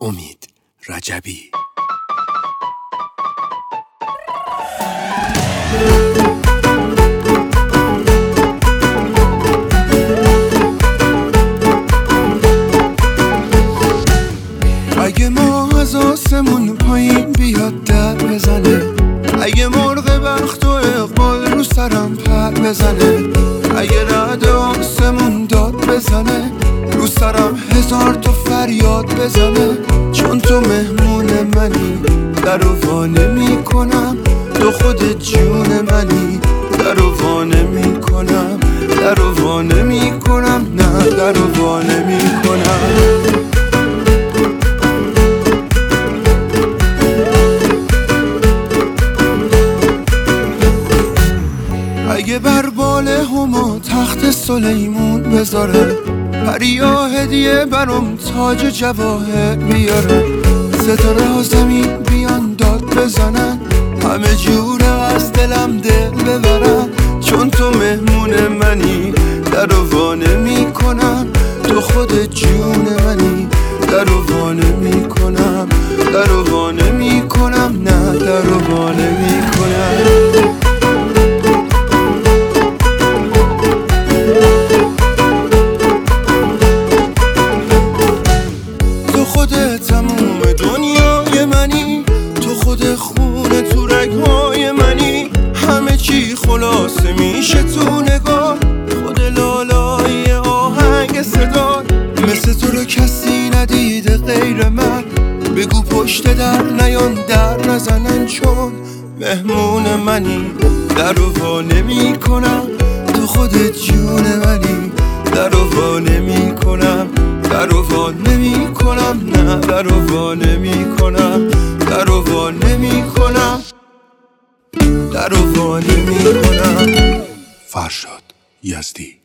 امید رجبی. اگه ما از آسمون پایین بیاد در بزنه، اگه مرغ بخت و اقبال رو سرم پر بزنه، اگه رعد آسمون داد بزنه، رو سرم هزار تا فریاد بزنه، چون تو مهمون منی درو وا نمی‌کنم، تو خود جون منی درو وا نمی‌کنم، درو وا نمی‌کنم، نه درو وا نمی‌کنم. اگه بر بال هما تخت سلیمون بذاره، پریا هدیه برام تاج جواهر بیاره، ستاره ها زمین بیان داد بزنن، همه جوره از دلم دل ببرن، چون تو مهمون منی درو وا نمی‌کنم، تو خود جون منی درو وا نمی‌کنم، درو وا نمی‌کنم، نه درو وا نمی‌کنم. تموم دنیای منی، تو خود خونه تو رگهای منی، همه چی خلاصه میشه تو نگاه، خود لالای آهنگ صدا، مثل تو رو کسی ندیده غیر من، بگو پشت در نیان در نزنن، چون مهمون منی درو وا نمی‌کنم، تو خود جون منی درو وا نمی‌کنم، درو وا نمی‌کنم، نه درو وا نمی‌کنم، درو وا نمی‌کنم، درو وا نمی‌کنم. فرشاد یزدی.